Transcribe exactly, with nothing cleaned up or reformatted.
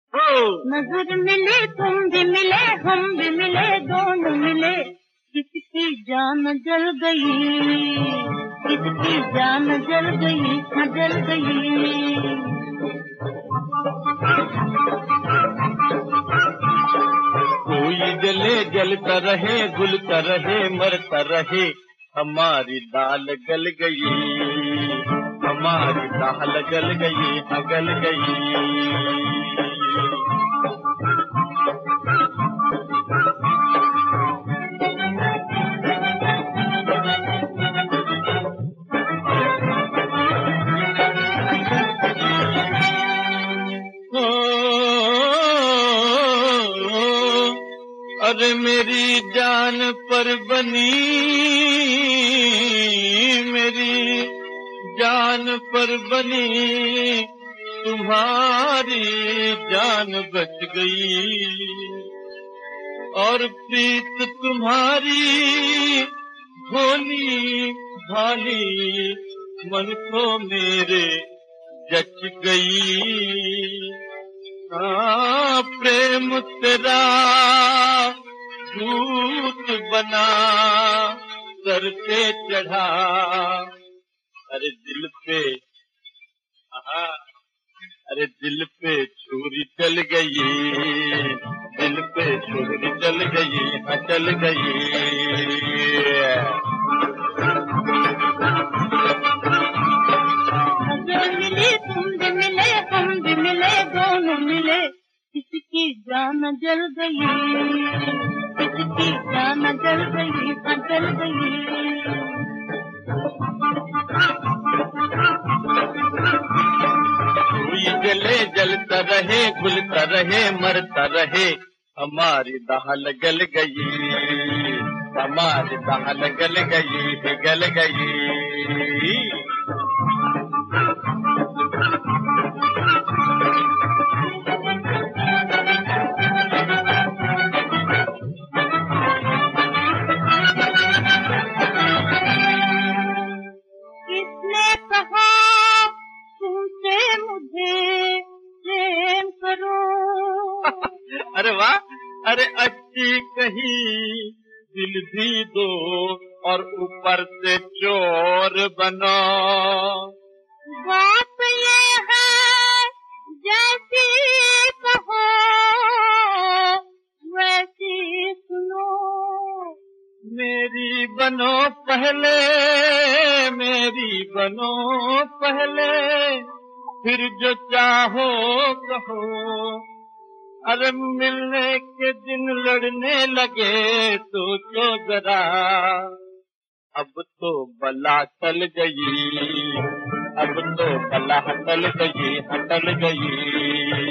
नजर मिले, तुम भी मिले, हम भी मिले, दोनों मिले, किसकी जान जल गई, किसकी जान जल गई, हाँ जल गई। कोई जले जलता रहे, गुलता रहे, मरता रहे, हमारी दाल गल गई, हमारी दाल गल गई, हाँ गल गई। अरे मेरी जान पर बनी, मेरी जान पर बनी, तुम्हारी जान बच गई, और प्रीत तुम्हारी भोली भाली मन को मेरे जच गई। हाँ प्रेम तेरा दूत बना सर पे चढ़ा, अरे दिल पे, हाँ अरे दिल पे छुरी चल गई, दिल पे छुरी चल गई, हाँ चल गई। मिले, तुम भी मिले, हम भी मिले, दोनों मिले, किसकी जान जल गई, किसकी जान जल गई, हाँ जल गई। कोई जले जलता रहे, गुलता रहे, मरता रहे, हमारी दाल गल गई, हमारी दाल गल गई, गल गई। किसने कहा तुमसे मुझे प्रेम करो? अरे वाह, अरे अच्छी कही, दिल भी दो और ऊपर से चोर बनो। बात ये है जैसी कहो वैसी सुनो, मेरी बनो पहले, मेरी बनो पहले, फिर जो चाहो कहो। अरे मिलने के दिन लड़ने लगे सोचो जरा, अब तो बला टल गई, अब तो बला टल गई, टल गई।